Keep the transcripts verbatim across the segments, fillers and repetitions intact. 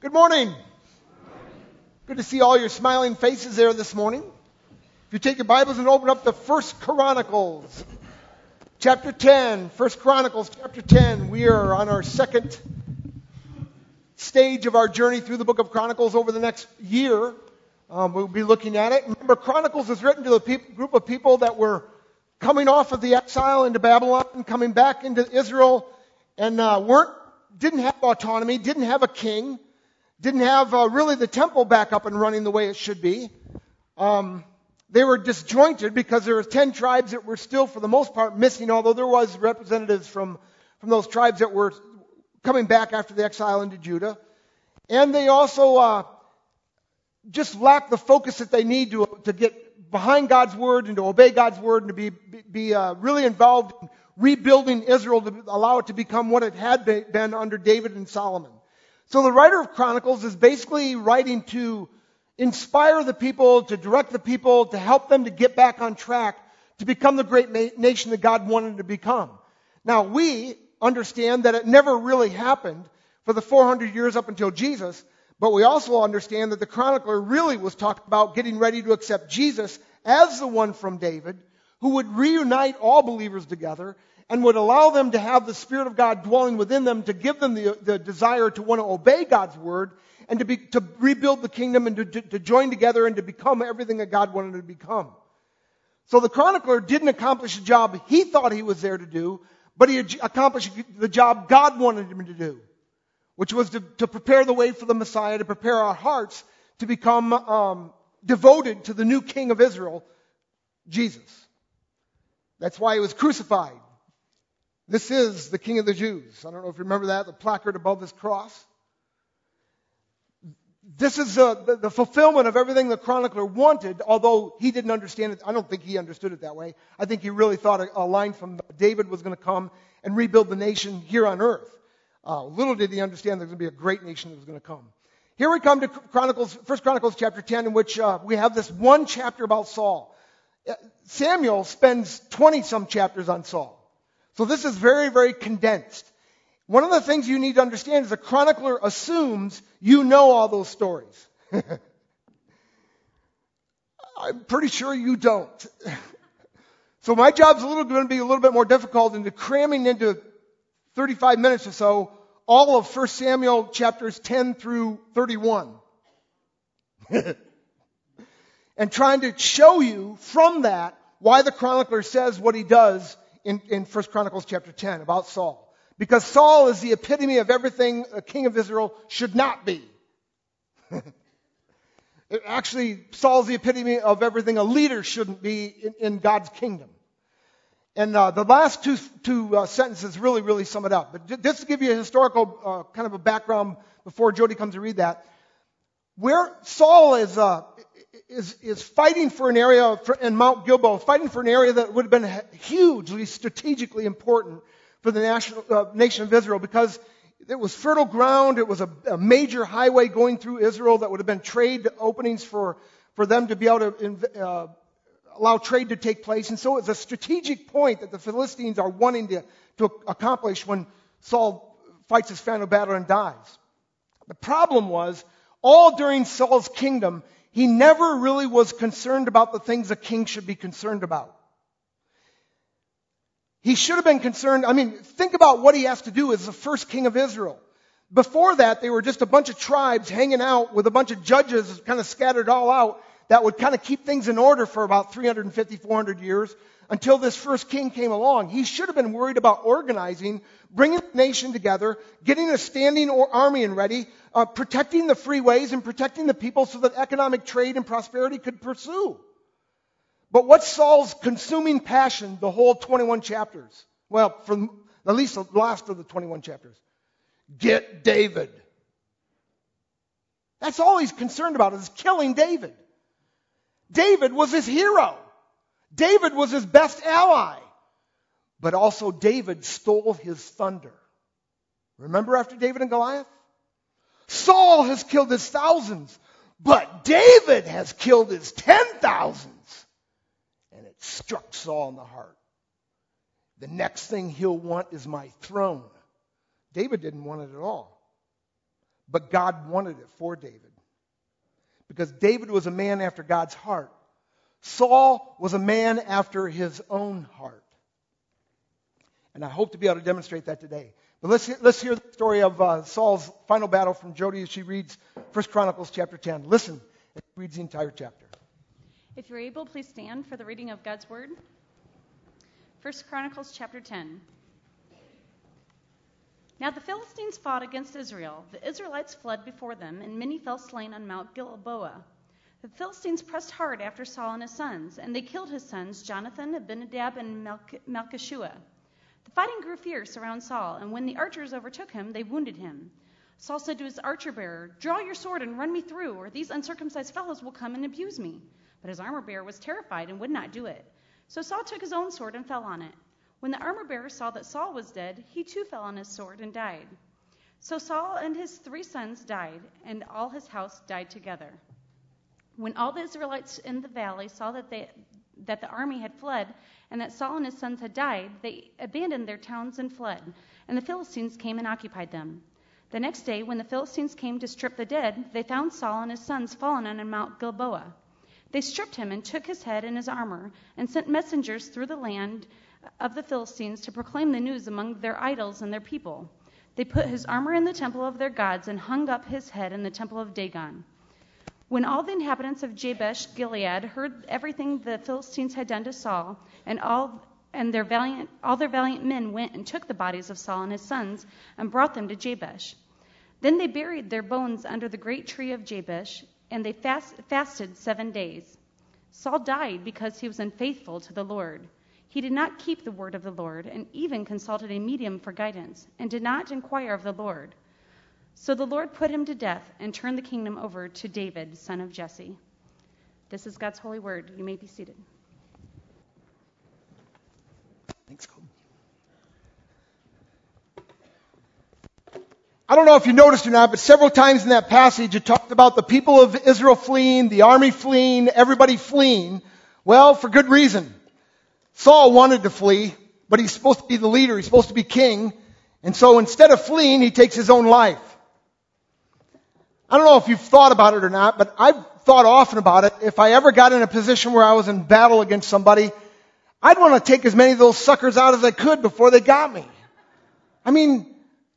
Good morning. Good to see all your smiling faces there this morning. If you take your Bibles and open up to First Chronicles, chapter ten. First Chronicles, chapter ten. We are on our second stage of our journey through the book of Chronicles over the next year. Um, we'll be looking at it. Remember, Chronicles is written to the pe- group of people that were coming off of the exile into Babylon, coming back into Israel, and uh, weren't didn't have autonomy, didn't have a king. Didn't have uh, really the temple back up and running the way it should be. Um, they were disjointed because there were ten tribes that were still, for the most part, missing, although there was representatives from, from those tribes that were coming back after the exile into Judah. And they also uh, just lacked the focus that they need to, to get behind God's word and to obey God's word and to be, be, be uh, really involved in rebuilding Israel to allow it to become what it had been under David and Solomon. So the writer of Chronicles is basically writing to inspire the people, to direct the people, to help them to get back on track, to become the great ma- nation that God wanted to become. Now, we understand that it never really happened for the four hundred years up until Jesus, but we also understand that the chronicler really was talking about getting ready to accept Jesus as the one from David, who would reunite all believers together and would allow them to have the Spirit of God dwelling within them, to give them the, the desire to want to obey God's word and to be, to rebuild the kingdom and to, to, to join together and to become everything that God wanted to become. So the chronicler didn't accomplish the job he thought he was there to do, but he accomplished the job God wanted him to do, which was to, to prepare the way for the Messiah, to prepare our hearts to become um, devoted to the new King of Israel, Jesus. That's why he was crucified. This is the King of the Jews. I don't know if you remember that, the placard above this cross. This is uh, the, the fulfillment of everything the chronicler wanted, although he didn't understand it. I don't think he understood it that way. I think he really thought a, a line from David was going to come and rebuild the nation here on earth. Uh, little did he understand there was going to be a great nation that was going to come. Here we come to Chronicles, First Chronicles chapter ten, in which uh, we have this one chapter about Saul. Samuel spends twenty-some chapters on Saul. So this is very, very condensed. One of the things you need to understand is the chronicler assumes you know all those stories. I'm pretty sure you don't. So my job's a little going to be a little bit more difficult into cramming into thirty-five minutes or so all of First Samuel chapters ten through thirty-one. And trying to show you from that why the chronicler says what he does in, in First Chronicles chapter ten about Saul. Because Saul is the epitome of everything a king of Israel should not be. It actually, Saul's the epitome of everything a leader shouldn't be in, in God's kingdom. And uh, the last two, two uh, sentences really, really sum it up. But just to give you a historical uh, kind of a background before Jody comes to read that, where Saul is uh, is is fighting for an area for, in Mount Gilboa, fighting for an area that would have been hugely strategically important for the national, uh, nation of Israel, because it was fertile ground. It was a, a major highway going through Israel that would have been trade openings for, for them to be able to uh, allow trade to take place. And so it's a strategic point that the Philistines are wanting to, to accomplish when Saul fights his final battle and dies. The problem was, all during Saul's kingdom, he never really was concerned about the things a king should be concerned about. He should have been concerned, I mean, think about what he has to do as the first king of Israel. Before that, they were just a bunch of tribes hanging out with a bunch of judges kind of scattered all out that would kind of keep things in order for about three hundred fifty, four hundred years until this first king came along. He should have been worried about organizing, bringing the nation together, getting a standing army and ready, uh, protecting the freeways and protecting the people so that economic trade and prosperity could pursue. But what's Saul's consuming passion the whole twenty-one chapters? Well, for at least the last of the twenty-one chapters. Get David. That's all he's concerned about, is killing David. David was his hero. David was his best ally. But also David stole his thunder. Remember after David and Goliath? Saul has killed his thousands, but David has killed his ten thousands. And it struck Saul in the heart. The next thing he'll want is my throne. David didn't want it at all. but God wanted it for David. Because David was a man after God's heart. Saul was a man after his own heart. And I hope to be able to demonstrate that today. But let's, let's hear the story of uh, Saul's final battle from Jody as she reads First Chronicles chapter ten. Listen as she reads the entire chapter. If you're able, please stand for the reading of God's Word. First Chronicles chapter ten. Now the Philistines fought against Israel. The Israelites fled before them, and many fell slain on Mount Gilboa. The Philistines pressed hard after Saul and his sons, and they killed his sons, Jonathan, Abinadab, and Malch- Malchishua. The fighting grew fierce around Saul, and when the archers overtook him, they wounded him. Saul said to his archer-bearer, "Draw your sword and run me through, or these uncircumcised fellows will come and abuse me." But his armor-bearer was terrified and would not do it. So Saul took his own sword and fell on it. When the armor-bearer saw that Saul was dead, he too fell on his sword and died. So Saul and his three sons died, and all his house died together. When all the Israelites in the valley saw that they, that the army had fled, and that Saul and his sons had died, they abandoned their towns and fled, and the Philistines came and occupied them. The next day, when the Philistines came to strip the dead, they found Saul and his sons fallen on Mount Gilboa. They stripped him and took his head and his armor, and sent messengers through the land of the Philistines to proclaim the news among their idols and their people. They put his armor in the temple of their gods and hung up his head in the temple of Dagon. When all the inhabitants of Jabesh Gilead heard everything the Philistines had done to Saul, and all and their valiant all their valiant men went and took the bodies of Saul and his sons and brought them to Jabesh. Then they buried their bones under the great tree of Jabesh, and they fast, fasted seven days. Saul died because he was unfaithful to the Lord. He did not keep the word of the Lord, and even consulted a medium for guidance, and did not inquire of the Lord. So the Lord put him to death and turned the kingdom over to David, son of Jesse. This is God's holy word. You may be seated. Thanks, Colby. I don't know if you noticed or not, but several times in that passage it talked about the people of Israel fleeing, the army fleeing, everybody fleeing. Well, for good reason. Saul wanted to flee, but he's supposed to be the leader. He's supposed to be king. And so instead of fleeing, he takes his own life. I don't know if you've thought about it or not, but I've thought often about it. If I ever got in a position where I was in battle against somebody, I'd want to take as many of those suckers out as I could before they got me. I mean,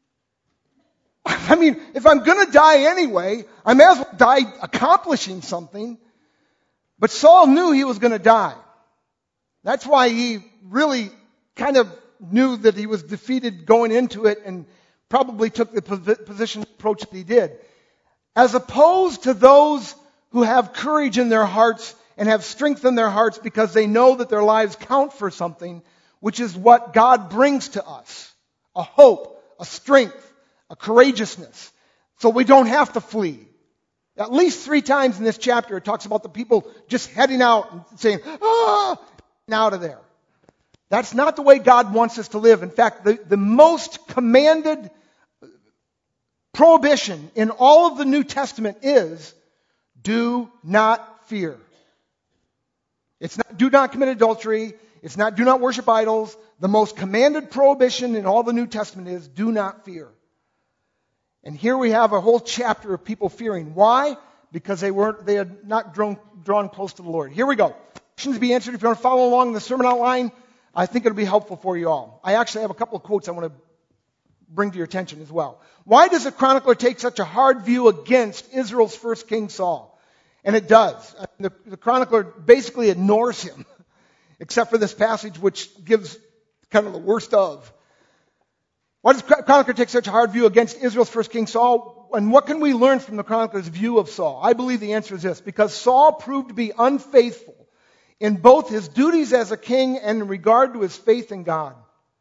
I mean, if I'm going to die anyway, I may as well die accomplishing something. But Saul knew he was going to die. That's why he really kind of knew that he was defeated going into it and probably took the position approach that he did. As opposed to those who have courage in their hearts and have strength in their hearts because they know that their lives count for something, which is what God brings to us. A hope, a strength, a courageousness. So we don't have to flee. At least three times in this chapter it talks about the people just heading out and saying, ah, out of there. That's not the way God wants us to live. In fact, the, the most commanded prohibition in all of the New Testament is do not fear. It's not do not commit adultery. It's not do not worship idols. The most commanded prohibition in all the New Testament is do not fear. And here we have a whole chapter of people fearing. Why? Because they weren't they had not drawn, drawn close to the Lord. Here we go. Questions to be answered. If you want to follow along the sermon outline, I think it'll be helpful for you all. I actually have a couple of quotes I want to bring to your attention as well. Why does the chronicler take such a hard view against Israel's first king Saul? And it does. The, the chronicler basically ignores him, except for this passage which gives kind of the worst of. Why does the chronicler take such a hard view against Israel's first king Saul? And what can we learn from the chronicler's view of Saul? I believe the answer is this. Because Saul proved to be unfaithful in both his duties as a king and in regard to his faith in God.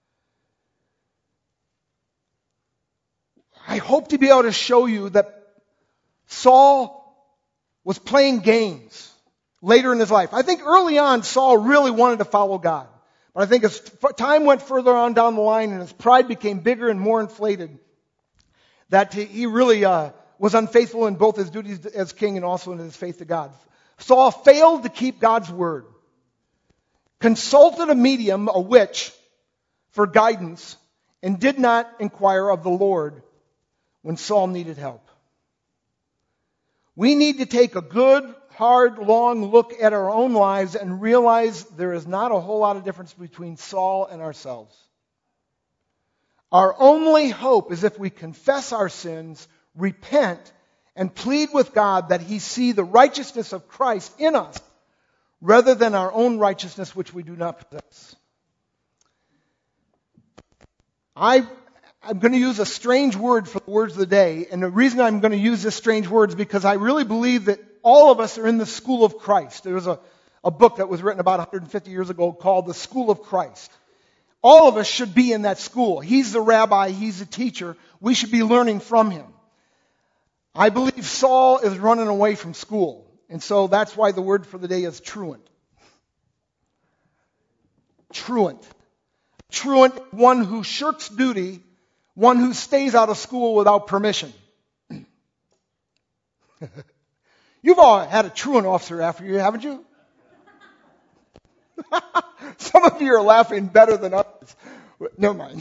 I hope to be able to show you that Saul was playing games later in his life. I think early on Saul really wanted to follow God. But I think as time went further on down the line and his pride became bigger and more inflated, that he really uh, was unfaithful in both his duties as king and also in his faith to God. Saul failed to keep God's word, consulted a medium, a witch, for guidance, and did not inquire of the Lord when Saul needed help. We need to take a good, hard, long look at our own lives and realize there is not a whole lot of difference between Saul and ourselves. Our only hope is if we confess our sins, repent, and plead with God that He see the righteousness of Christ in us rather than our own righteousness which we do not possess. I, I'm going to use a strange word for the words of the day, and the reason I'm going to use this strange word is because I really believe that all of us are in the school of Christ. There was a, a book that was written about one hundred fifty years ago called The School of Christ. All of us should be in that school. He's the rabbi. He's the teacher. We should be learning from him. I believe Saul is running away from school. And so that's why the word for the day is truant. Truant. Truant, one who shirks duty, one who stays out of school without permission. You've all had a truant officer after you, haven't you? Some of you are laughing better than others. Never mind.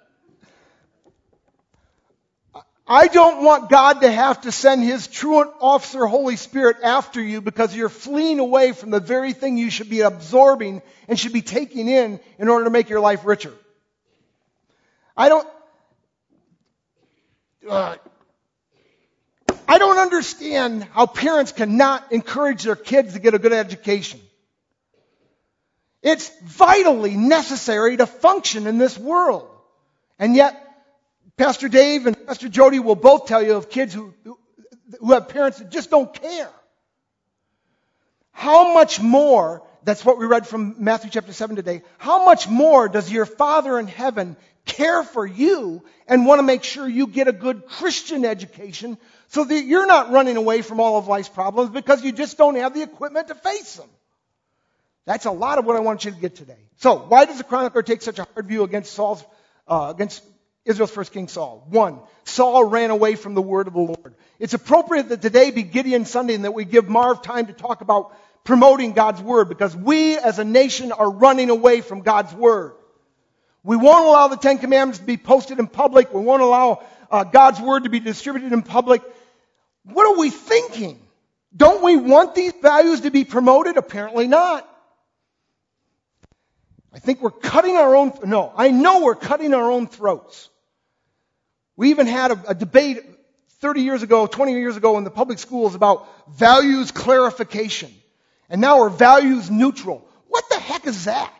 I don't want God to have to send His truant officer, Holy Spirit, after you because you're fleeing away from the very thing you should be absorbing and should be taking in in order to make your life richer. I don't... Uh, I don't understand how parents cannot encourage their kids to get a good education. It's vitally necessary to function in this world. And yet, Pastor Dave and Pastor Jody will both tell you of kids who, who have parents that just don't care. How much more, that's what we read from Matthew chapter seven today, how much more does your Father in heaven care for you and want to make sure you get a good Christian education so that you're not running away from all of life's problems because you just don't have the equipment to face them? That's a lot of what I want you to get today. So, why does the chronicler take such a hard view against Saul's, uh, against Israel's first king Saul? One, Saul ran away from the word of the Lord. It's appropriate that today be Gideon Sunday and that we give Marv time to talk about promoting God's word because we as a nation are running away from God's word. We won't allow the Ten Commandments to be posted in public. We won't allow uh, God's word to be distributed in public. What are we thinking? Don't we want these values to be promoted? Apparently not. I think we're cutting our own, no, I know we're cutting our own throats. We even had a, a debate thirty years ago, twenty years ago in the public schools about values clarification. And now we're values neutral. What the heck is that?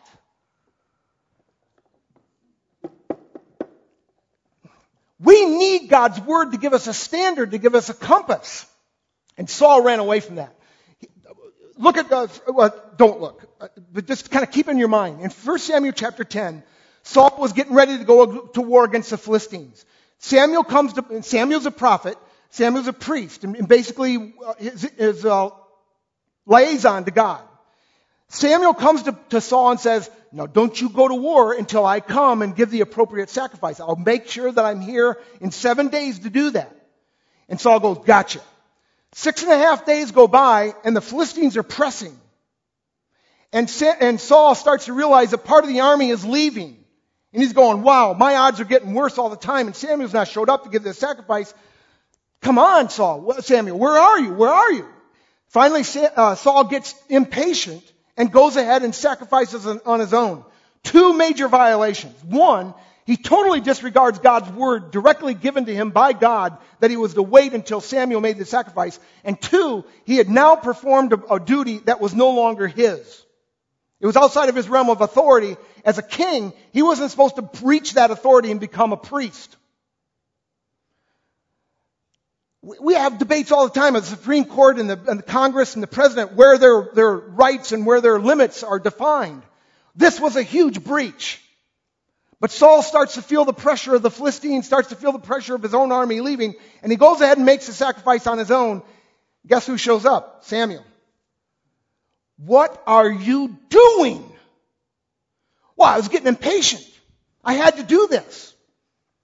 We need God's word to give us a standard, to give us a compass. And Saul ran away from that. Look at the, well, don't look, but just kind of keep in your mind. In First Samuel chapter ten, Saul was getting ready to go to war against the Philistines. Samuel comes to, and Samuel's a prophet, Samuel's a priest, and basically his, his uh, liaison to God. Samuel comes to, to Saul and says, "Now don't you go to war until I come and give the appropriate sacrifice. I'll make sure that I'm here in seven days to do that." And Saul goes, "Gotcha." Six and a half days go by, and the Philistines are pressing. And, Sa- and Saul starts to realize that part of the army is leaving. And he's going, wow, my odds are getting worse all the time, and Samuel's not showed up to give this sacrifice. Come on, Saul. Samuel, where are you? Where are you? Finally, uh, Saul gets impatient and goes ahead and sacrifices on his own. Two major violations. One, he totally disregards God's word directly given to him by God that he was to wait until Samuel made the sacrifice. And two, he had now performed a, a duty that was no longer his. It was outside of his realm of authority. As a king, he wasn't supposed to reach that authority and become a priest. We have debates all the time at the Supreme Court and the, and the Congress and the President where their, their rights and where their limits are defined. This was a huge breach. But Saul starts to feel the pressure of the Philistines, starts to feel the pressure of his own army leaving, and he goes ahead and makes the sacrifice on his own. Guess who shows up? Samuel. What are you doing? Well, I was getting impatient. I had to do this.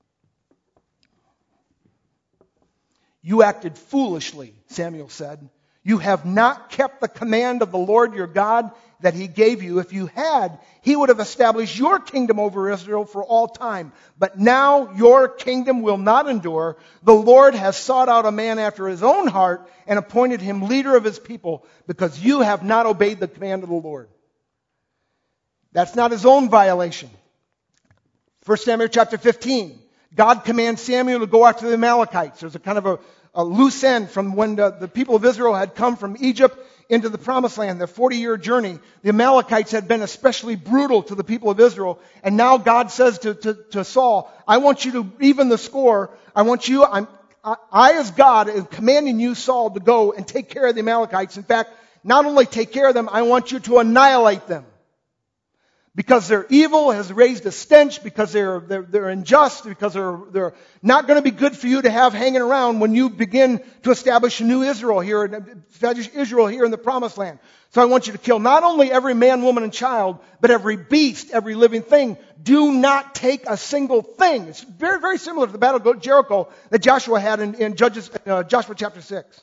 You acted foolishly, Samuel said. You have not kept the command of the Lord your God that he gave you. If you had, he would have established your kingdom over Israel for all time. But now your kingdom will not endure. The Lord has sought out a man after his own heart and appointed him leader of his people because you have not obeyed the command of the Lord. That's not his own violation. First Samuel chapter fifteen. God commands Samuel to go after the Amalekites. There's a kind of a, a loose end from when the, the people of Israel had come from Egypt into the promised land, their forty-year journey. The Amalekites had been especially brutal to the people of Israel. And now God says to, to, to Saul, I want you to even the score. I want you, I'm, I, I as God am commanding you, Saul, to go and take care of the Amalekites. In fact, not only take care of them, I want you to annihilate them. Because their evil has raised a stench, because they're, they're, they're unjust, because they're, they're not going to be good for you to have hanging around when you begin to establish a new Israel here, establish Israel here in the promised land. So I want you to kill not only every man, woman, and child, but every beast, every living thing. Do not take a single thing. It's very, very similar to the battle of Jericho that Joshua had in, in Judges, uh, Joshua chapter six.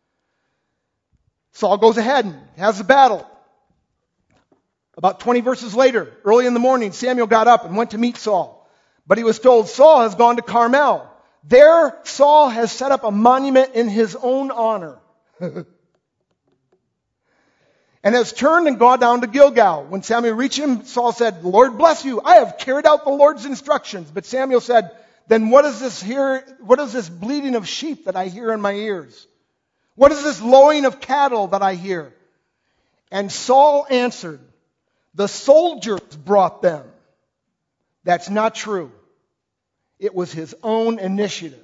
Saul goes ahead and has the battle. About twenty verses later, early in the morning, Samuel got up and went to meet Saul. But he was told, Saul has gone to Carmel. There, Saul has set up a monument in his own honor. And has turned and gone down to Gilgal. When Samuel reached him, Saul said, the Lord bless you. I have carried out the Lord's instructions. But Samuel said, then what is this here? What is this bleating of sheep that I hear in my ears? What is this lowing of cattle that I hear? And Saul answered, the soldiers brought them. That's not true. It was his own initiative.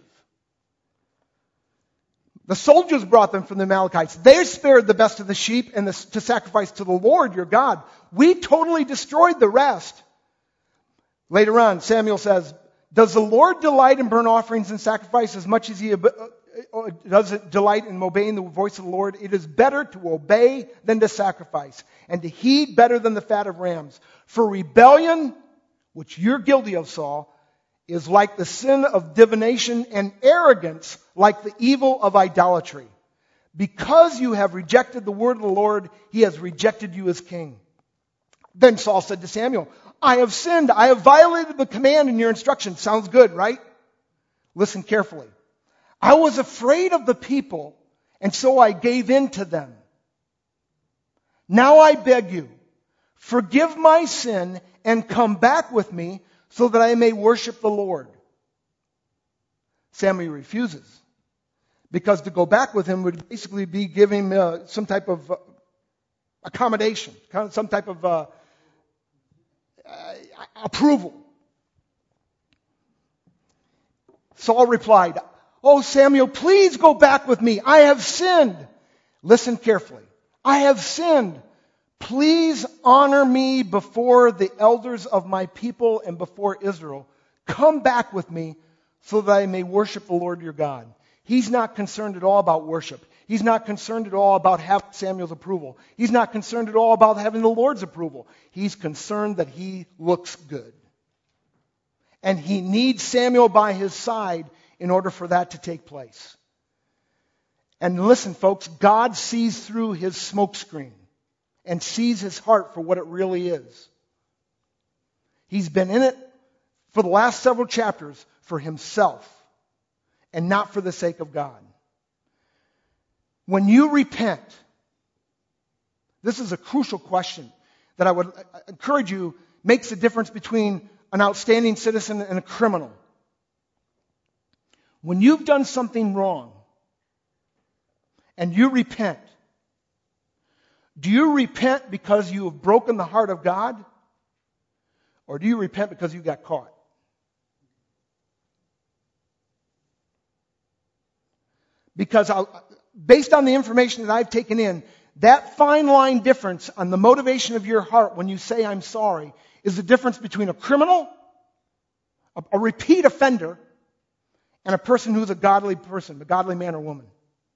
The soldiers brought them from the Amalekites. They spared the best of the sheep and the, to sacrifice to the Lord your God. We totally destroyed the rest. Later on, Samuel says, does the Lord delight in burnt offerings and sacrifice as much as he does it delight in obeying the voice of the Lord? It is better to obey than to sacrifice, and to heed better than the fat of rams. For rebellion, which you're guilty of, Saul, is like the sin of divination, and arrogance like the evil of idolatry. Because you have rejected the word of the Lord, he has rejected you as king. Then Saul said to Samuel, I have sinned. I have violated the command in your instruction. Sounds good, right? Listen carefully. I was afraid of the people, and so I gave in to them. Now I beg you, forgive my sin and come back with me so that I may worship the Lord. Samuel refuses, because to go back with him would basically be giving uh, some type of uh, accommodation, some type of uh, uh, approval. Saul replied, oh, Samuel, please go back with me. I have sinned. Listen carefully. I have sinned. Please honor me before the elders of my people and before Israel. Come back with me so that I may worship the Lord your God. He's not concerned at all about worship. He's not concerned at all about having Samuel's approval. He's not concerned at all about having the Lord's approval. He's concerned that he looks good. And he needs Samuel by his side in order for that to take place. And listen, folks, God sees through his smokescreen and sees his heart for what it really is. He's been in it for the last several chapters for himself and not for the sake of God. When you repent, this is a crucial question that I would encourage you, makes the difference between an outstanding citizen and a criminal. When you've done something wrong and you repent, do you repent because you have broken the heart of God? Or do you repent because you got caught? Because I, based on the information that I've taken in, that fine line difference on the motivation of your heart when you say I'm sorry is the difference between a criminal, a, a repeat offender, and a person who's a godly person, a godly man or woman.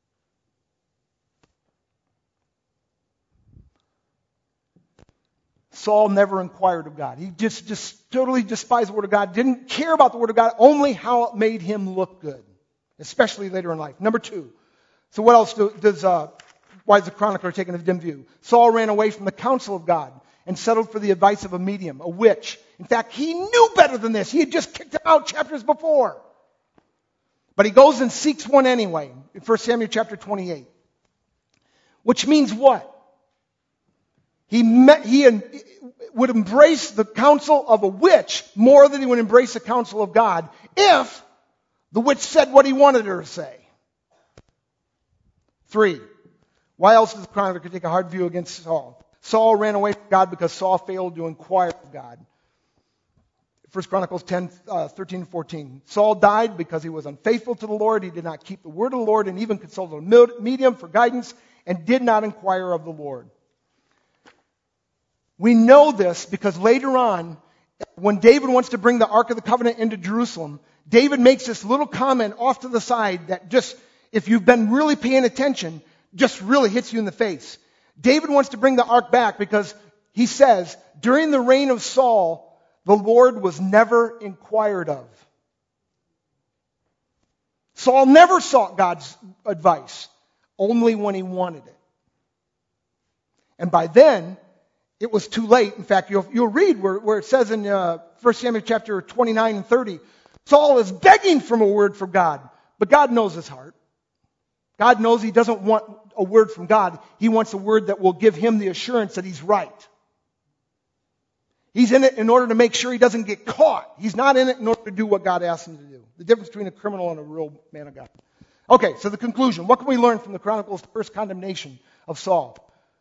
Saul never inquired of God. He just, just totally despised the Word of God, didn't care about the Word of God, only how it made him look good, especially later in life. Number two. So what else do, does uh, Why is the chronicler taking a dim view? Saul ran away from the counsel of God and settled for the advice of a medium, a witch. In fact, he knew better than this. He had just kicked him out chapters before. But he goes and seeks one anyway in First Samuel chapter twenty-eight. Which means what? He, met, he would embrace the counsel of a witch more than he would embrace the counsel of God if the witch said what he wanted her to say. Three, why else does the chronicler take a hard view against Saul? Saul ran away from God because Saul failed to inquire of God. First Chronicles ten, uh, thirteen and fourteen. Saul died because he was unfaithful to the Lord. He did not keep the word of the Lord and even consulted a medium for guidance and did not inquire of the Lord. We know this because later on, when David wants to bring the Ark of the Covenant into Jerusalem, David makes this little comment off to the side that just, if you've been really paying attention, just really hits you in the face. David wants to bring the Ark back because he says, during the reign of Saul, the Lord was never inquired of. Saul never sought God's advice, only when he wanted it. And by then, it was too late. In fact, you'll, you'll read where, where it says in uh, First Samuel chapter twenty-nine and thirty, Saul is begging for a word from God, but God knows his heart. God knows he doesn't want a word from God. He wants a word that will give him the assurance that he's right. He's in it in order to make sure he doesn't get caught. He's not in it in order to do what God asks him to do. The difference between a criminal and a real man of God. Okay, so the conclusion. What can we learn from the Chronicles' first condemnation of Saul?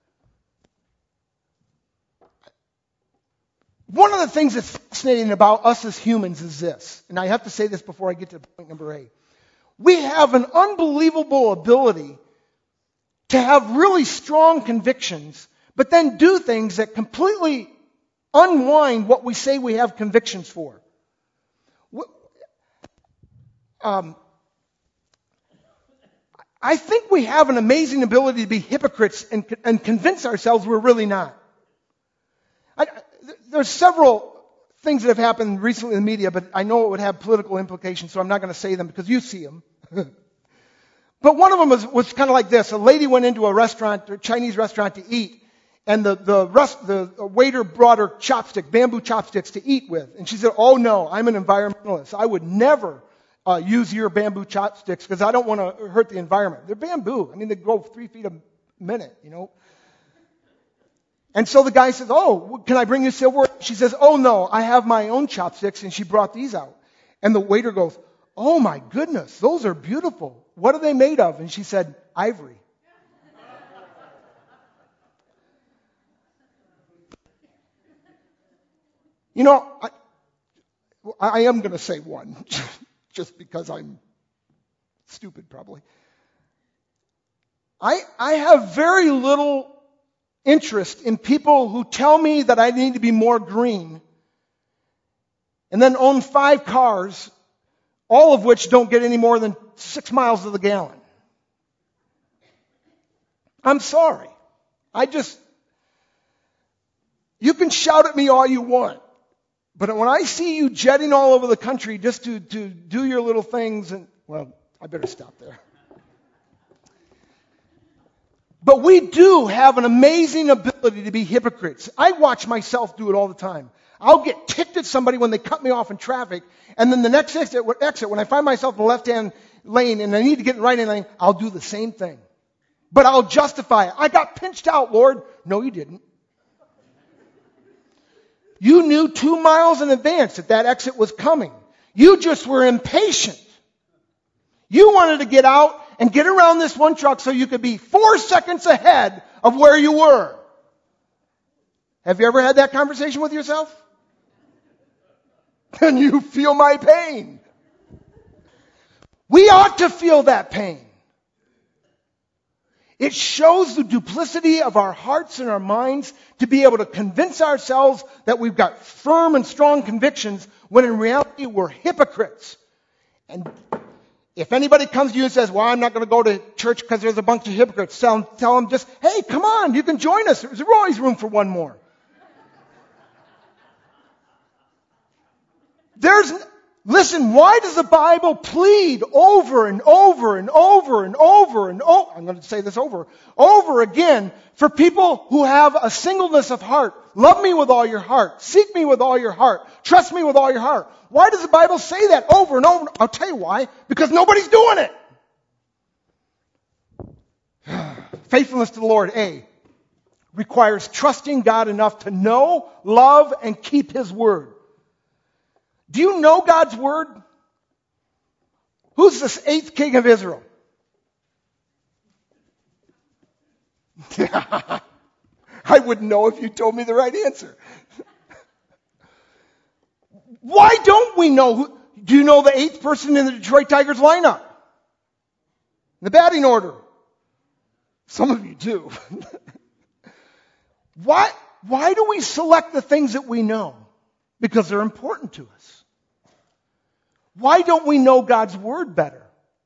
One of the things that's fascinating about us as humans is this, and I have to say this before I get to point number eight. We have an unbelievable ability to have really strong convictions, but then do things that completely unwind what we say we have convictions for. Um, I think we have an amazing ability to be hypocrites and, and convince ourselves we're really not. I, there's several things that have happened recently in the media, but I know it would have political implications, so I'm not going to say them because you see them. But one of them was, was kind of like this. A lady went into a restaurant, a Chinese restaurant, to eat, and the the, rest, the waiter brought her chopstick, bamboo chopsticks to eat with. And she said, "Oh no, I'm an environmentalist. I would never uh, use your bamboo chopsticks because I don't want to hurt the environment. They're bamboo. I mean, they grow three feet a minute, you know." And so the guy says, "Oh, can I bring you silverware?" She says, "Oh no, I have my own chopsticks," and she brought these out. And the waiter goes, "Oh my goodness, those are beautiful. What are they made of?" And she said, "Ivory." You know, I, I am going to say one, just because I'm stupid probably. I I have very little interest in people who tell me that I need to be more green and then own five cars, all of which don't get any more than six miles to the gallon. I'm sorry. I just, you can shout at me all you want, but when I see you jetting all over the country just to, to do your little things, and, well, I better stop there. But we do have an amazing ability to be hypocrites. I watch myself do it all the time. I'll get ticked at somebody when they cut me off in traffic, and then the next exit, exit when I find myself in the left-hand lane and I need to get in the right-hand lane, I'll do the same thing. But I'll justify it. I got pinched out, Lord. No, you didn't. You knew two miles in advance that that exit was coming. You just were impatient. You wanted to get out and get around this one truck so you could be four seconds ahead of where you were. Have you ever had that conversation with yourself? Can you feel my pain? We ought to feel that pain. It shows the duplicity of our hearts and our minds to be able to convince ourselves that we've got firm and strong convictions when in reality we're hypocrites. And if anybody comes to you and says, "Well, I'm not going to go to church because there's a bunch of hypocrites," tell them, tell them just, "Hey, come on, you can join us. There's always room for one more." There's, Listen, why does the Bible plead over and over and over and over and over, I'm going to say this over, over again, for people who have a singleness of heart? Love me with all your heart. Seek me with all your heart. Trust me with all your heart. Why does the Bible say that over and over? I'll tell you why. Because nobody's doing it. Faithfulness to the Lord, A, requires trusting God enough to know, love, and keep His Word. Do you know God's Word? Who's this eighth king of Israel? I wouldn't know if you told me the right answer. Why don't we know? Who, do you know the eighth person in the Detroit Tigers lineup? The batting order. Some of you do. Why, why do we select the things that we know? Because they're important to us. Why don't we know God's Word better?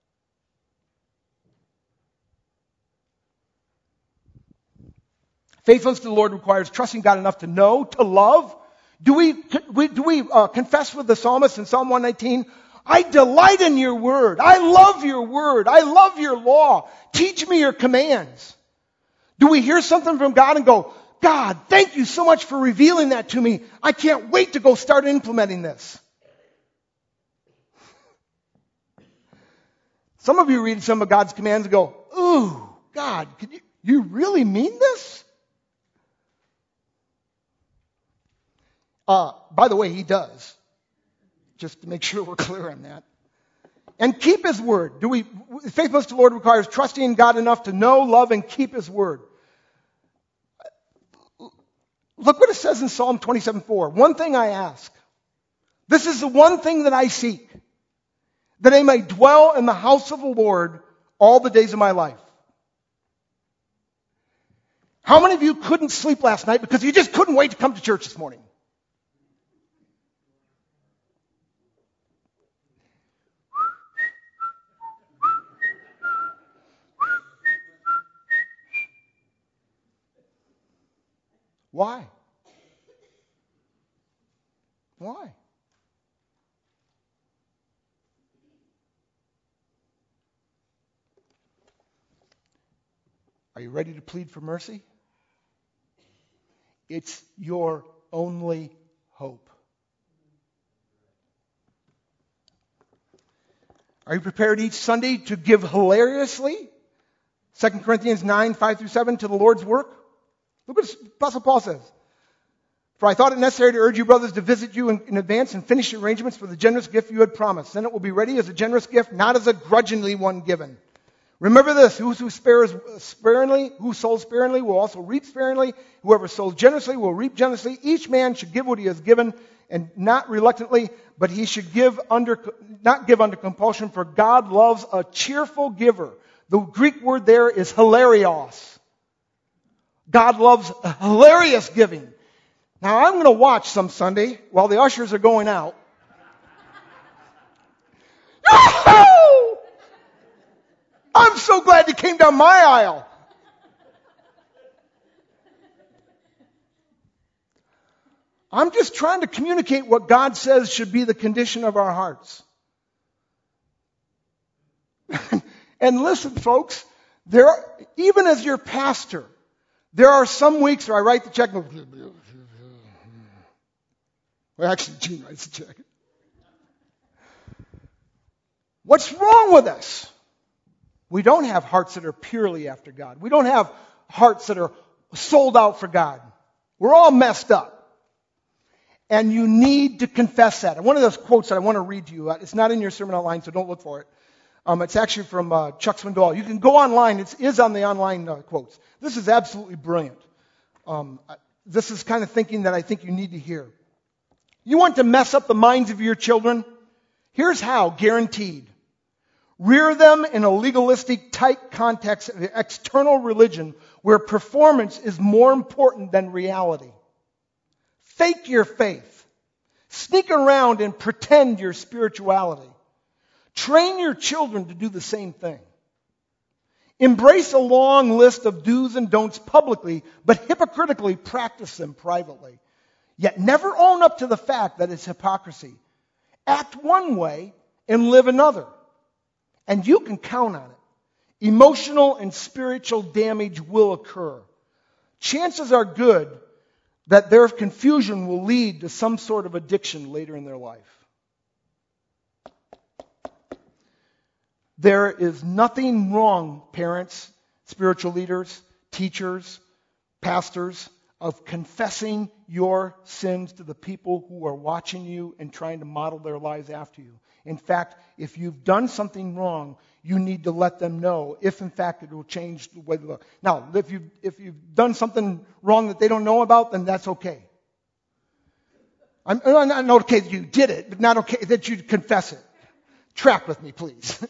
Faithfulness to the Lord requires trusting God enough to know, to love. Do we, do we uh, confess with the psalmist in Psalm one nineteen, I delight in your word. I love your word. I love your law. Teach me your commands. Do we hear something from God and go, God, thank you so much for revealing that to me. I can't wait to go start implementing this. Some of you read some of God's commands and go, ooh, God, could you, you really mean this? Uh, by the way, He does. Just to make sure we're clear on that. And keep His Word. Do we, faithfulness to the Lord requires trusting in God enough to know, love, and keep His Word. Look what it says in Psalm twenty-seven four. One thing I ask. This is the one thing that I seek. That I may dwell in the house of the Lord all the days of my life. How many of you couldn't sleep last night because you just couldn't wait to come to church this morning? Why? Why? Are you ready to plead for mercy? It's your only hope. Are you prepared each Sunday to give hilariously? Second Corinthians nine, five through seven to the Lord's work? Look what Apostle Paul says. For I thought it necessary to urge you, brothers, to visit you in, in advance and finish your arrangements for the generous gift you had promised. Then it will be ready as a generous gift, not as a grudgingly one given. Remember this, who spares sparingly, who sows sparingly will also reap sparingly. Whoever sows generously will reap generously. Each man should give what he has given, and not reluctantly, but he should give under, not give under compulsion, for God loves a cheerful giver. The Greek word there is hilarios. God loves a hilarious giving. Now I'm going to watch some Sunday while the ushers are going out. I'm so glad you came down my aisle. I'm just trying to communicate what God says should be the condition of our hearts. And listen, folks, there are, even as your pastor, there are some weeks where I write the check. Well, actually, Gene writes the check. What's wrong with us? We don't have hearts that are purely after God. We don't have hearts that are sold out for God. We're all messed up. And you need to confess that. And one of those quotes that I want to read to you, it's not in your sermon outline, so don't look for it. Um, it's actually from uh, Chuck Swindoll. You can go online. It is on the online uh, quotes. This is absolutely brilliant. Um, this is kind of thinking that I think you need to hear. You want to mess up the minds of your children? Here's how, guaranteed. Rear them in a legalistic, tight context of external religion where performance is more important than reality. Fake your faith. Sneak around and pretend your spirituality. Train your children to do the same thing. Embrace a long list of do's and don'ts publicly, but hypocritically practice them privately. Yet never own up to the fact that it's hypocrisy. act one way and live another. And you can count on it. Emotional and spiritual damage will occur. Chances are good that their confusion will lead to some sort of addiction later in their life. There is nothing wrong, parents, spiritual leaders, teachers, pastors, of confessing your sins to the people who are watching you and trying to model their lives after you. In fact, if you've done something wrong, you need to let them know if, in fact, it will change the way they look. Now, if you've, if you've done something wrong that they don't know about, then that's okay. I'm, I'm not okay that you did it, but not okay that you confess it. Track with me, please.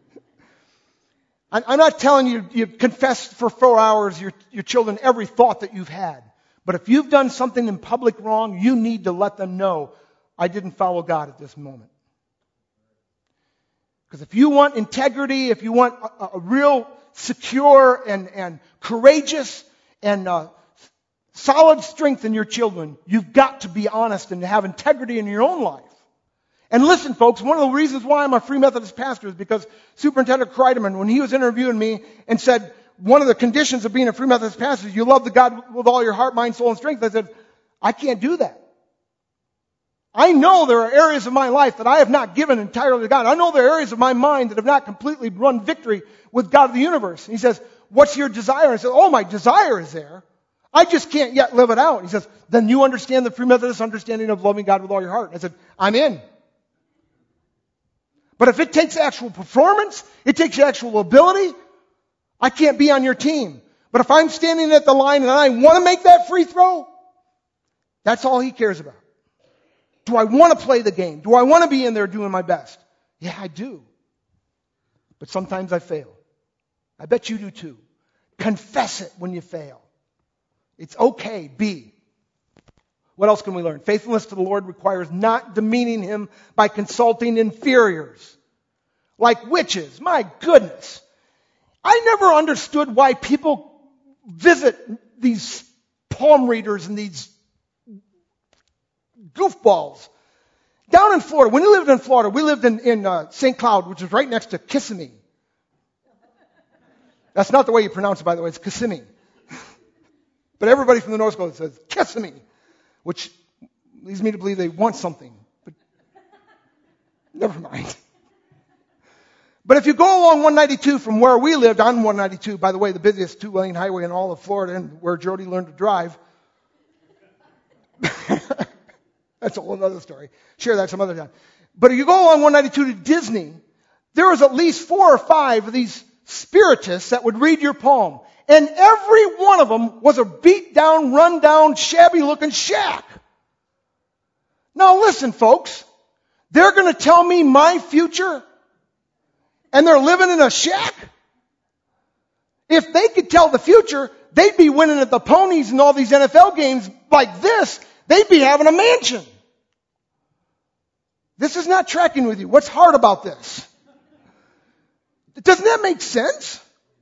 I'm not telling you you confess for four hours your, your children every thought that you've had. But if you've done something in public wrong, you need to let them know, I didn't follow God at this moment. Because if you want integrity, if you want a, a real secure and, and courageous and uh, solid strength in your children, you've got to be honest and have integrity in your own life. And listen, folks, one of the reasons why I'm a Free Methodist pastor is because Superintendent Kreideman, when he was interviewing me and said, one of the conditions of being a Free Methodist pastor is you love the God with all your heart, mind, soul, and strength. I said, I can't do that. I know there are areas of my life that I have not given entirely to God. I know there are areas of my mind that have not completely run victory with God of the universe. And he says, what's your desire? I said, oh, my desire is there. I just can't yet live it out. He says, then you understand the Free Methodist understanding of loving God with all your heart. And I said, I'm in. But if it takes actual performance, it takes actual ability, I can't be on your team. But if I'm standing at the line and I want to make that free throw, that's all he cares about. Do I want to play the game? Do I want to be in there doing my best? Yeah, I do. But sometimes I fail. I bet you do too. Confess it when you fail. It's okay. Be. What else can we learn? Faithfulness to the Lord requires not demeaning Him by consulting inferiors. Like witches. My goodness. I never understood why people visit these palm readers and these goofballs. Down in Florida, when we lived in Florida, we lived in, in uh, Saint Cloud, which is right next to Kissimmee. That's not the way you pronounce it, by the way. It's Kissimmee. But everybody from the North Coast says Kissimmee, which leads me to believe they want something. But never mind. But if you go along one ninety-two from where we lived on one ninety-two, by the way, the busiest two-lane highway in all of Florida and where Jody learned to drive. That's a whole other story. Share that some other time. But if you go along one ninety-two to Disney, there was at least four or five of these spiritists that would read your palm. And every one of them was a beat-down, run-down, shabby-looking shack. Now listen, folks. They're going to tell me my future, and they're living in a shack? If they could tell the future, they'd be winning at the ponies and all these N F L games like this. They'd be having a mansion. This is not tracking with you. What's hard about this? Doesn't that make sense?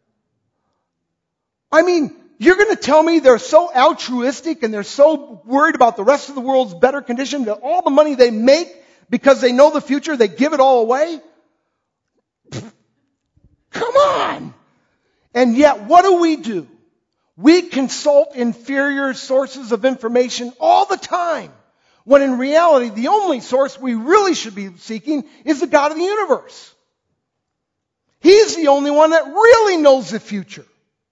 I mean, you're going to tell me they're so altruistic and they're so worried about the rest of the world's better condition that all the money they make because they know the future, they give it all away? Come on! And yet, what do we do? We consult inferior sources of information all the time, when in reality, the only source we really should be seeking is the God of the universe. He's the only one that really knows the future.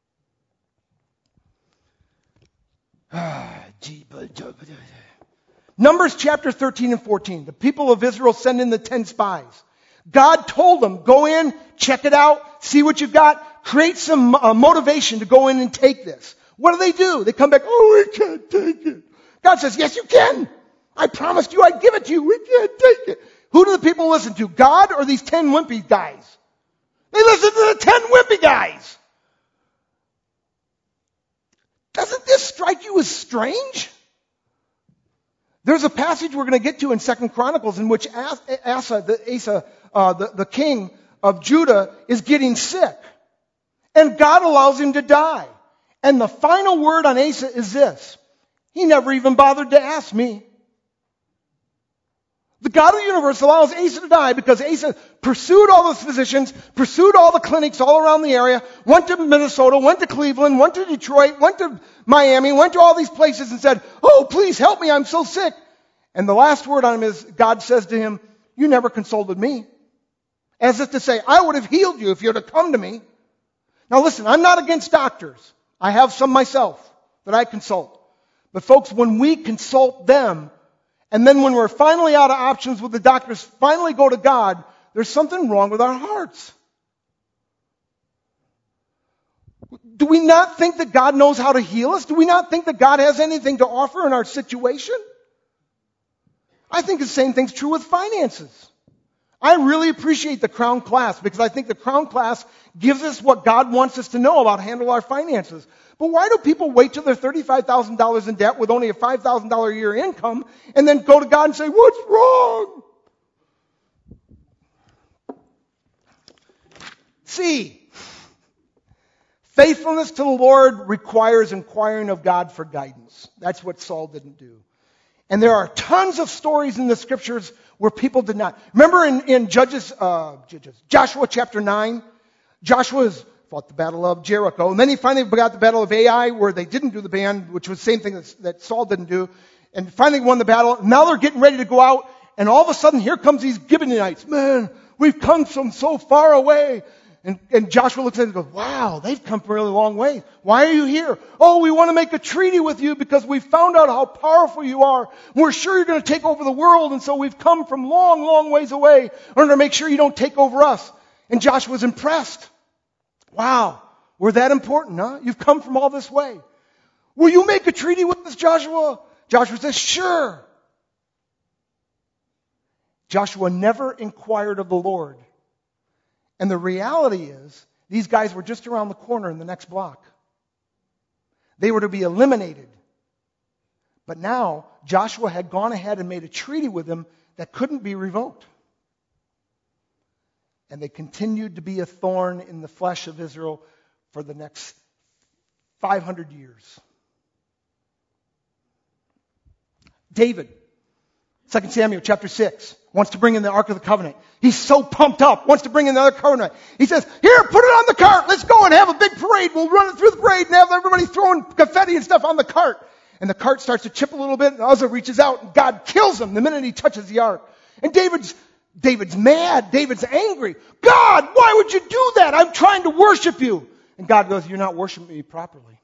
Numbers chapter thirteen and fourteen. The people of Israel send in the ten spies. God told them, go in, check it out, see what you've got, create some uh, motivation to go in and take this. What do they do? They come back, oh, we can't take it. God says, yes, you can. I promised you I'd give it to you. We can't take it. Who do the people listen to? God or these ten wimpy guys? They listen to the ten wimpy guys. Doesn't this strike you as strange? There's a passage we're going to get to in Second Chronicles in which Asa, the, Asa uh, the, the king of Judah, is getting sick. And God allows him to die. And the final word on Asa is this. He never even bothered to ask me. The God of the universe allows Asa to die because Asa pursued all those physicians, pursued all the clinics all around the area, went to Minnesota, went to Cleveland, went to Detroit, went to Miami, went to all these places and said, oh, please help me, I'm so sick. And the last word on him is, God says to him, you never consulted me. As if to say, I would have healed you if you would have come to me. Now listen, I'm not against doctors. I have some myself that I consult. But folks, when we consult them, and then when we're finally out of options with the doctors, finally go to God, there's something wrong with our hearts. Do we not think that God knows how to heal us? Do we not think that God has anything to offer in our situation? I think the same thing's true with finances. I really appreciate the Crown class because I think the Crown class gives us what God wants us to know about handle our finances. But why do people wait till they're thirty-five thousand dollars in debt with only a five thousand dollars a year income and then go to God and say, what's wrong? See, faithfulness to the Lord requires inquiring of God for guidance. That's what Saul didn't do. And there are tons of stories in the scriptures where people did not. Remember in, in Judges, uh, Judges, Joshua chapter nine? Joshua's fought the battle of Jericho. And then he finally got the battle of Ai where they didn't do the band, which was the same thing that, that Saul didn't do. And finally won the battle. Now they're getting ready to go out. And all of a sudden here comes these Gibeonites. Man, we've come from so far away. And, and Joshua looks at them and goes, wow, they've come from a really long way. Why are you here? Oh, we want to make a treaty with you because we found out how powerful you are. We're sure you're going to take over the world. And so we've come from long, long ways away in order to make sure you don't take over us. And Joshua's impressed. Wow, we're that important, huh? You've come from all this way. Will you make a treaty with us, Joshua? Joshua says, sure. Joshua never inquired of the Lord. And the reality is, these guys were just around the corner in the next block. They were to be eliminated. But now, Joshua had gone ahead and made a treaty with them that couldn't be revoked. And they continued to be a thorn in the flesh of Israel for the next five hundred years. David, Second Samuel chapter six, wants to bring in the Ark of the Covenant. He's so pumped up, wants to bring in the other covenant. He says, here, put it on the cart. Let's go and have a big parade. We'll run it through the parade and have everybody throwing confetti and stuff on the cart. And the cart starts to chip a little bit, and Uzzah reaches out, and God kills him the minute he touches the Ark. And David's David's mad. David's angry. God, why would you do that? I'm trying to worship you. And God goes, you're not worshiping me properly.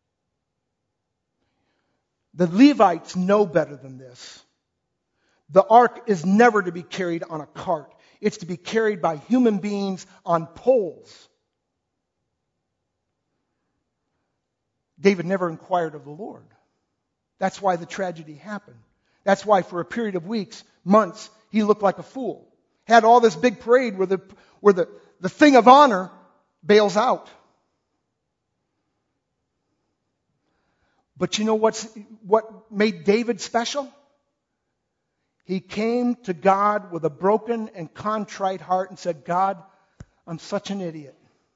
The Levites know better than this. The ark is never to be carried on a cart. It's to be carried by human beings on poles. David never inquired of the Lord. That's why the tragedy happened. That's why for a period of weeks, months, he looked like a fool. Had all this big parade where the where the, the thing of honor bails out. But you know what's what made David special? He came to God with a broken and contrite heart and said, God, I'm such an idiot.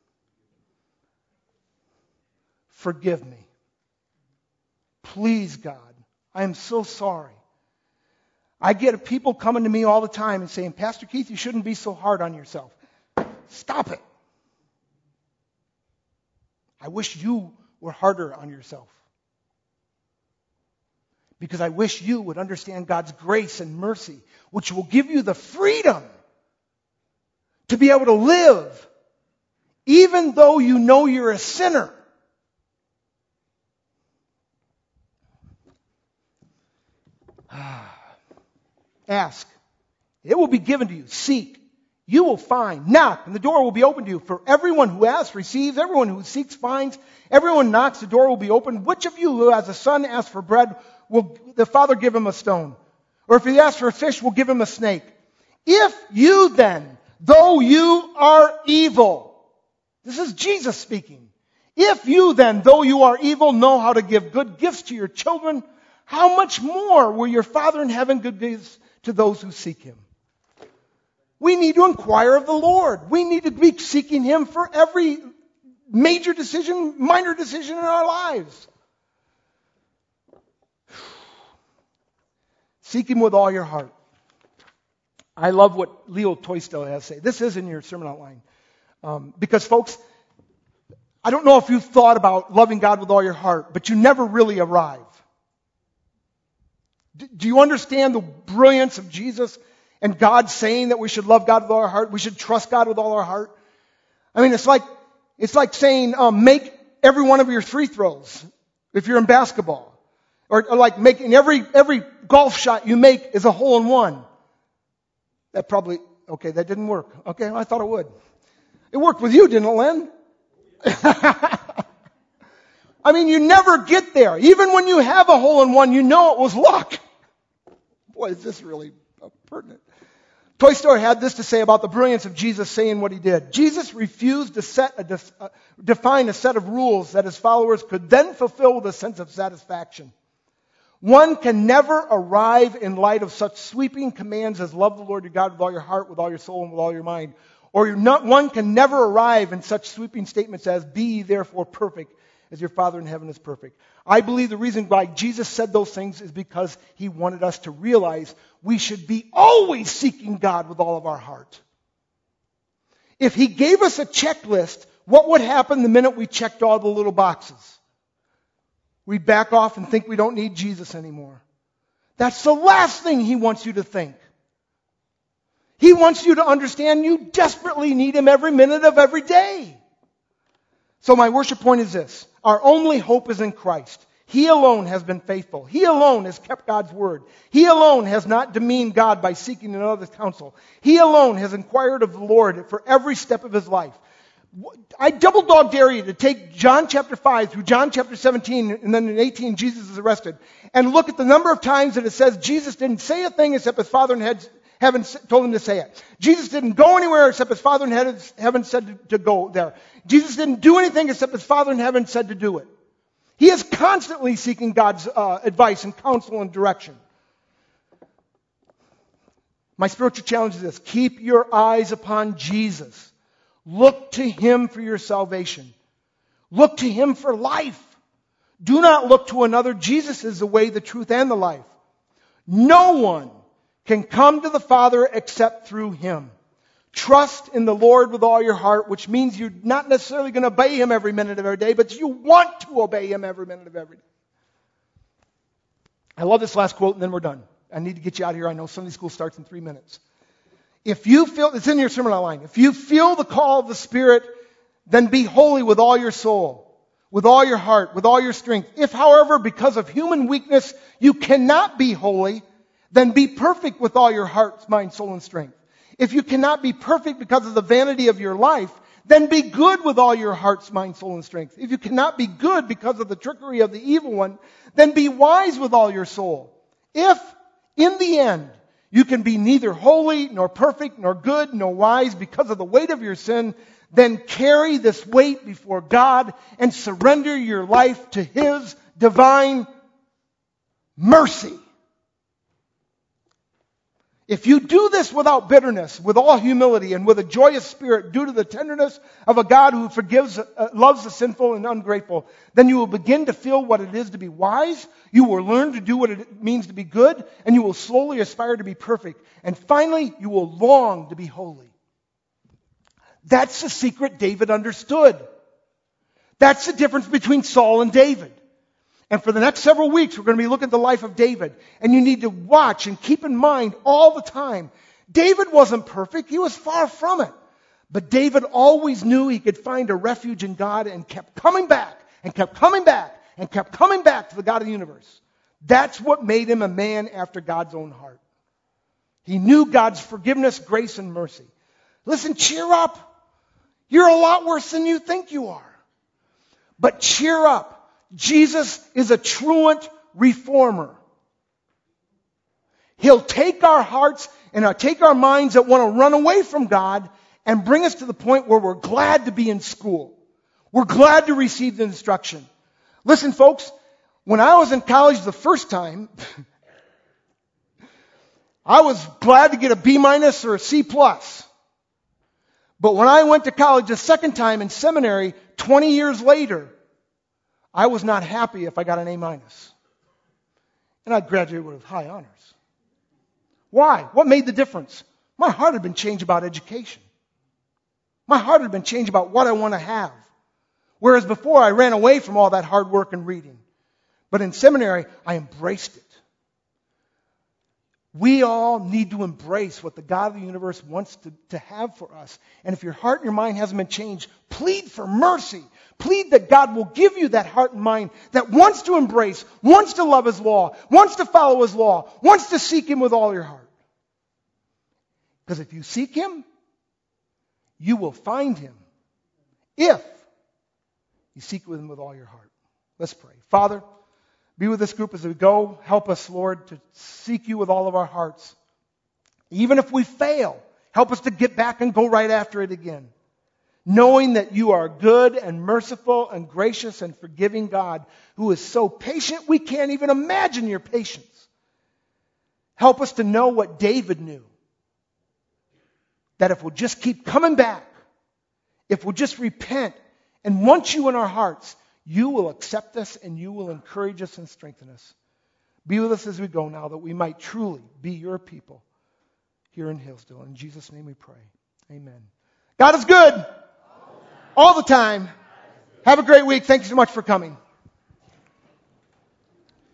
Forgive me. Please, God, I am so sorry. I get people coming to me all the time and saying, Pastor Keith, you shouldn't be so hard on yourself. Stop it. I wish you were harder on yourself. Because I wish you would understand God's grace and mercy, which will give you the freedom to be able to live, even though you know you're a sinner. Ask. It will be given to you. Seek. You will find. Knock, and the door will be opened to you. For everyone who asks receives. Everyone who seeks finds. Everyone knocks, the door will be opened. Which of you who has a son asks for bread, will the father give him a stone? Or if he asks for a fish, will give him a snake? If you then, though you are evil. This is Jesus speaking. If you then, though you are evil, know how to give good gifts to your children, how much more will your Father in heaven give gifts to those who seek Him? We need to inquire of the Lord. We need to be seeking Him for every major decision, minor decision in our lives. Seek Him with all your heart. I love what Leo Tolstoy has to say. This is in your sermon outline. Um, because, folks, I don't know if you've thought about loving God with all your heart, but you never really arrive. D- do you understand the brilliance of Jesus and God saying that we should love God with all our heart? We should trust God with all our heart? I mean, it's like it's like saying um, make every one of your free throws if you're in basketball. Or, or like making every every golf shot you make is a hole in one. That probably, okay, that didn't work. Okay, I thought it would. It worked with you, didn't it, Len? I mean, you never get there. Even when you have a hole in one, you know it was luck. Boy, is this really pertinent. Tolstoy had this to say about the brilliance of Jesus saying what he did. Jesus refused to set a def- uh, define a set of rules that his followers could then fulfill with a sense of satisfaction. One can never arrive in light of such sweeping commands as love the Lord your God with all your heart, with all your soul, and with all your mind. Or you're not, one can never arrive in such sweeping statements as, be ye therefore perfect as your Father in heaven is perfect. I believe the reason why Jesus said those things is because he wanted us to realize we should be always seeking God with all of our heart. If he gave us a checklist, what would happen the minute we checked all the little boxes? We'd back off and think we don't need Jesus anymore. That's the last thing he wants you to think. He wants you to understand you desperately need him every minute of every day. So my worship point is this. Our only hope is in Christ. He alone has been faithful. He alone has kept God's word. He alone has not demeaned God by seeking another's counsel. He alone has inquired of the Lord for every step of his life. I double dog dare you to take John chapter five through John chapter seventeen, and then in eighteen Jesus is arrested, and look at the number of times that it says Jesus didn't say a thing except his Father in heaven told him to say it. Jesus didn't go anywhere except his Father in heaven said to go there. Jesus didn't do anything except his Father in heaven said to do it. He is constantly seeking God's uh, advice and counsel and direction. My spiritual challenge is this. Keep your eyes upon Jesus. Look to him for your salvation. Look to him for life. Do not look to another. Jesus is the way, the truth, and the life. No one can come to the Father except through him. Trust in the Lord with all your heart, which means you're not necessarily going to obey him every minute of every day, but you want to obey him every minute of every day. I love this last quote, and then we're done. I need to get you out of here. I know Sunday school starts in three minutes. If you feel, it's in your sermon outline, if you feel the call of the Spirit, then be holy with all your soul, with all your heart, with all your strength. If, however, because of human weakness, you cannot be holy, then be perfect with all your heart, mind, soul, and strength. If you cannot be perfect because of the vanity of your life, then be good with all your heart, mind, soul, and strength. If you cannot be good because of the trickery of the evil one, then be wise with all your soul. If, in the end, you can be neither holy, nor perfect, nor good, nor wise because of the weight of your sin, then carry this weight before God and surrender your life to his divine mercy. If you do this without bitterness, with all humility, and with a joyous spirit due to the tenderness of a God who forgives, uh, loves the sinful and ungrateful, then you will begin to feel what it is to be wise, you will learn to do what it means to be good, and you will slowly aspire to be perfect. And finally, you will long to be holy. That's the secret David understood. That's the difference between Saul and David. And for the next several weeks, we're going to be looking at the life of David. And you need to watch and keep in mind all the time. David wasn't perfect. He was far from it. But David always knew he could find a refuge in God and kept coming back and kept coming back and kept coming back to the God of the universe. That's what made him a man after God's own heart. He knew God's forgiveness, grace, and mercy. Listen, cheer up. You're a lot worse than you think you are. But cheer up. Jesus is a truant reformer. He'll take our hearts and uh, take our minds that want to run away from God and bring us to the point where we're glad to be in school. We're glad to receive the instruction. Listen, folks, when I was in college the first time, I was glad to get a B minus or a C plus. But when I went to college the second time in seminary, twenty years later, I was not happy if I got an A minus. And I graduated with high honors. Why? What made the difference? My heart had been changed about education. My heart had been changed about what I want to have. Whereas before I ran away from all that hard work and reading. But in seminary, I embraced it. We all need to embrace what the God of the universe wants to, to have for us. And if your heart and your mind hasn't been changed, plead for mercy. Plead that God will give you that heart and mind that wants to embrace, wants to love His law, wants to follow His law, wants to seek Him with all your heart. Because if you seek Him, you will find Him. If you seek Him with all your heart. Let's pray. Father, be with this group as we go. Help us, Lord, to seek You with all of our hearts. Even if we fail, help us to get back and go right after it again. Knowing that You are good and merciful and gracious and forgiving God who is so patient we can't even imagine Your patience. Help us to know what David knew. That if we'll just keep coming back, if we'll just repent and want You in our hearts, You will accept us and You will encourage us and strengthen us. Be with us as we go now that we might truly be Your people here in Hillsdale. In Jesus' name we pray. Amen. God is good all the time. Have a great week. Thank you so much for coming.